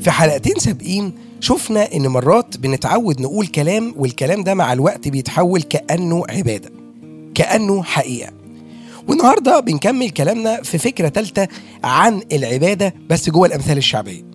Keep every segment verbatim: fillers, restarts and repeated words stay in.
في حلقتين سابقين شفنا إن مرات بنتعود نقول كلام، والكلام ده مع الوقت بيتحول كأنه عبادة، كأنه حقيقة. والنهاردة بنكمل كلامنا في فكرة تالتة عن العبادة بس جوه الأمثال الشعبية.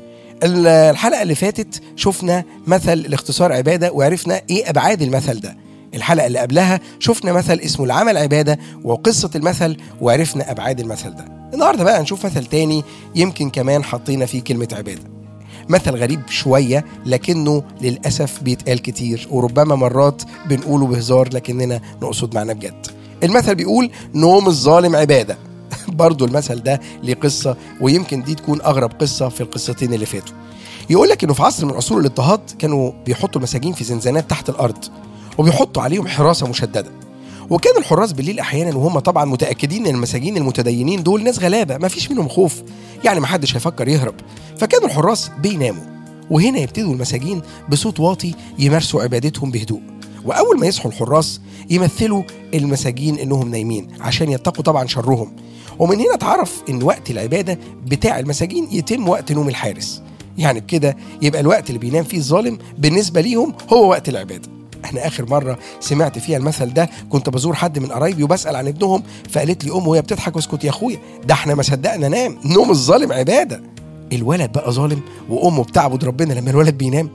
الحلقة اللي فاتت شفنا مثل الاختصار عبادة وعرفنا إيه أبعاد المثل ده. الحلقة اللي قبلها شفنا مثل اسمه العمل عبادة وقصة المثل وعرفنا أبعاد المثل ده. النهاردة بقى نشوف مثل تاني يمكن كمان حطينا فيه كلمة عبادة. مثل غريب شوية لكنه للأسف بيتقال كتير، وربما مرات بنقوله بهزار لكننا نقصد معنا بجد. المثل بيقول نوم الظالم عبادة. برضو المثل ده ليه قصة، ويمكن دي تكون أغرب قصة في القصتين اللي فاتوا. يقول لك إنه في عصر من عصور الاضطهاد كانوا بيحطوا المساجين في زنزانات تحت الأرض وبيحطوا عليهم حراسة مشددة، وكان الحراس بالليل أحيانا وهم طبعا متأكدين إن المساجين المتدينين دول ناس غلابة ما فيش منهم خوف، يعني ما حدش هيفكر يهرب، فكانوا الحراس بيناموا، وهنا يبتدوا المساجين بصوت واطي يمارسوا عبادتهم بهدوء. وأول ما يصحوا الحراس يمثلوا المساجين إنهم نايمين عشان يتقوا طبعا شرهم، ومن هنا تعرف إن وقت العبادة بتاع المساجين يتم وقت نوم الحارس. يعني بكده يبقى الوقت اللي بينام فيه الظالم بالنسبة ليهم هو وقت العبادة. احنا آخر مرة سمعت فيها المثل ده كنت بزور حد من قرايبي وبسأل عن ابنهم، فقالت لي أمه وهي بتضحك واسكت يا أخويا، ده احنا ما صدقنا نام، نوم الظالم عبادة. الولد بقى ظالم وأمه بتعبد ربنا لما الولد بينام.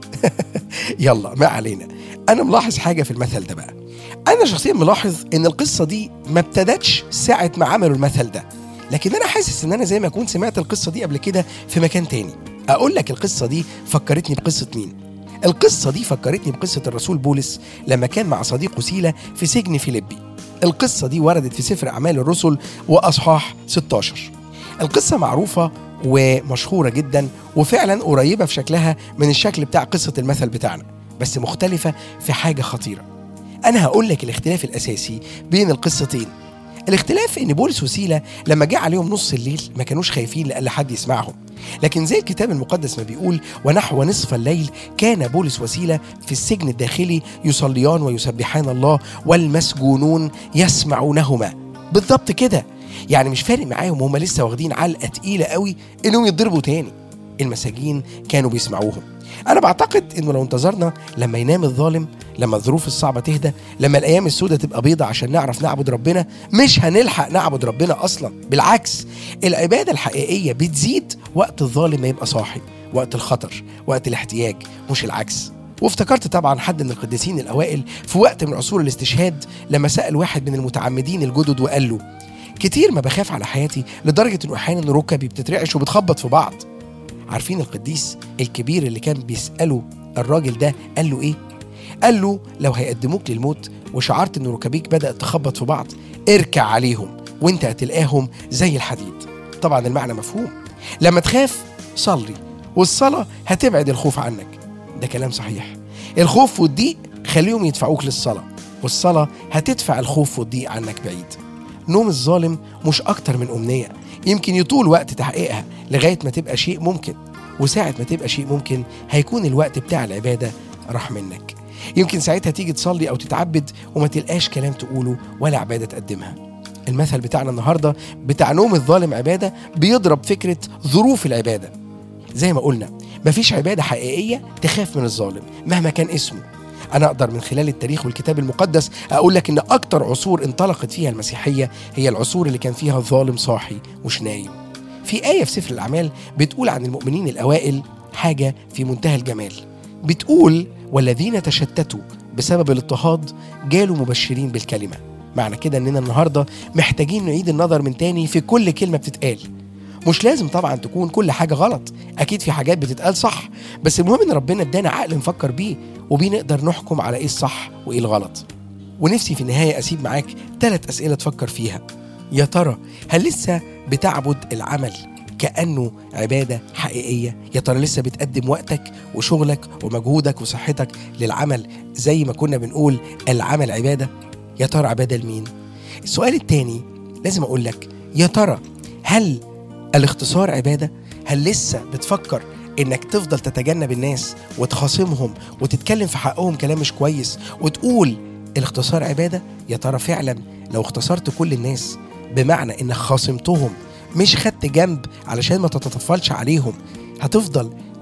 يلا ما علينا. أنا ملاحظ حاجة في المثل ده بقى. أنا شخصيا ملاحظ إن القصة دي ما ابتدتش ساعة ما عملوا المثل ده، لكن أنا حاسس إن أنا زي ما أكون سمعت القصة دي قبل كده في مكان تاني. أقول لك القصة دي فكرتني بقصة مين؟ القصة دي فكرتني بقصة الرسول بولس لما كان مع صديقه سيلا في سجن فيليبي. القصة دي وردت في سفر أعمال الرسل وأصحاح ستة عشر. القصة معروفة ومشهورة جدا، وفعلا قريبة في شكلها من الشكل بتاع قصة المثل بتاعنا، بس مختلفة في حاجة خطيرة. أنا هقول لك الاختلاف الأساسي بين القصتين. الاختلاف إن بولس وسيلا لما جاء عليهم نص الليل ما كانوش خايفين لألا حد يسمعهم، لكن زي الكتاب المقدس ما بيقول ونحو نصف الليل كان بولس وسيلا في السجن الداخلي يصليان ويسبحان الله والمسجونون يسمعونهما. بالضبط كده، يعني مش فارق معاهم، هم لسه واخدين علقة تقيلة قوي إنهم يضربوا تاني. المساجين كانوا بيسمعوهم. أنا بعتقد إنه لو انتظرنا لما ينام الظالم، لما الظروف الصعبة تهدى، لما الأيام السودة تبقى بيضة عشان نعرف نعبد ربنا، مش هنلحق نعبد ربنا أصلا. بالعكس، العبادة الحقيقية بتزيد وقت الظالم ما يبقى صاحي، وقت الخطر، وقت الاحتياج، مش العكس. وافتكرت طبعا حد من القديسين الأوائل في وقت من عصور الاستشهاد لما سأل واحد من المتعمدين الجدد وقال له كتير ما بخاف على حياتي لدرجة إنه أحيانا ركبي بتترعش وبتخبط في بعض. عارفين القديس الكبير اللي كان بيسأله الراجل ده قال له إيه؟ قال له لو هيقدموك للموت وشعرت إن ركبيك بدأت تخبط في بعض، اركع عليهم وانت هتلاقيهم زي الحديد. طبعا المعنى مفهوم. لما تخاف صلي، والصلاة هتبعد الخوف عنك. ده كلام صحيح. الخوف والضيق خليهم يدفعوك للصلاة، والصلاة هتدفع الخوف والضيق عنك بعيد. نوم الظالم مش أكتر من أمنية يمكن يطول وقت تحقيقها لغاية ما تبقى شيء ممكن، وساعة ما تبقى شيء ممكن هيكون الوقت بتاع العبادة راح منك. يمكن ساعتها تيجي تصلي أو تتعبد وما تلقاش كلام تقوله ولا عبادة تقدمها. المثل بتاعنا النهاردة بتاع نوم الظالم عبادة بيضرب فكرة ظروف العبادة. زي ما قلنا مفيش عبادة حقيقية تخاف من الظالم مهما كان اسمه. أنا أقدر من خلال التاريخ والكتاب المقدس أقول لك إن أكتر عصور انطلقت فيها المسيحية هي العصور اللي كان فيها الظالم صاحي مش نايم. في آية في سفر الأعمال بتقول عن المؤمنين الأوائل حاجة في منتهى الجمال. بتقول والذين تشتتوا بسبب الاضطهاد جالوا مبشرين بالكلمة. معنى كده إننا النهاردة محتاجين نعيد النظر من تاني في كل كلمة بتتقال. مش لازم طبعا تكون كل حاجة غلط، أكيد في حاجات بتتقال صح، بس المهم إن ربنا ادانا عقل نفكر بيه وبيه نقدر نحكم على إيه الصح وإيه الغلط. ونفسي في النهاية أسيب معاك ثلاث أسئلة تفكر فيها. يا ترى هل لسه بتعبد العمل كأنه عبادة حقيقية؟ يا ترى لسه بتقدم وقتك وشغلك ومجهودك وصحتك للعمل زي ما كنا بنقول العمل عبادة؟ يا ترى عبادة لمين؟ السؤال التاني لازم أقول لك يا ترى هل الاختصار عبادة؟ هل لسه بتفكر إنك تفضل تتجنب الناس وتخاصمهم وتتكلم في حقهم كلام مش كويس وتقول الاختصار عبادة؟ يا ترى فعلا لو اختصرت كل الناس بمعنى إنك خاصمتهم مش خدت جنب علشان ما تتطفلش عليهم، هتفضل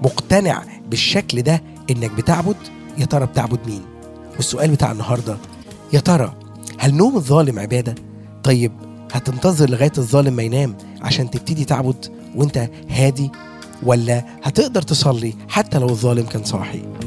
مقتنع بالشكل ده انك بتعبد، يا ترى بتعبد مين؟ والسؤال بتاع النهاردة، يا ترى هل نوم الظالم عبادة؟ طيب هتنتظر لغاية الظالم ما ينام عشان تبتدي تعبد وانت هادي، ولا هتقدر تصلي حتى لو الظالم كان صاحي؟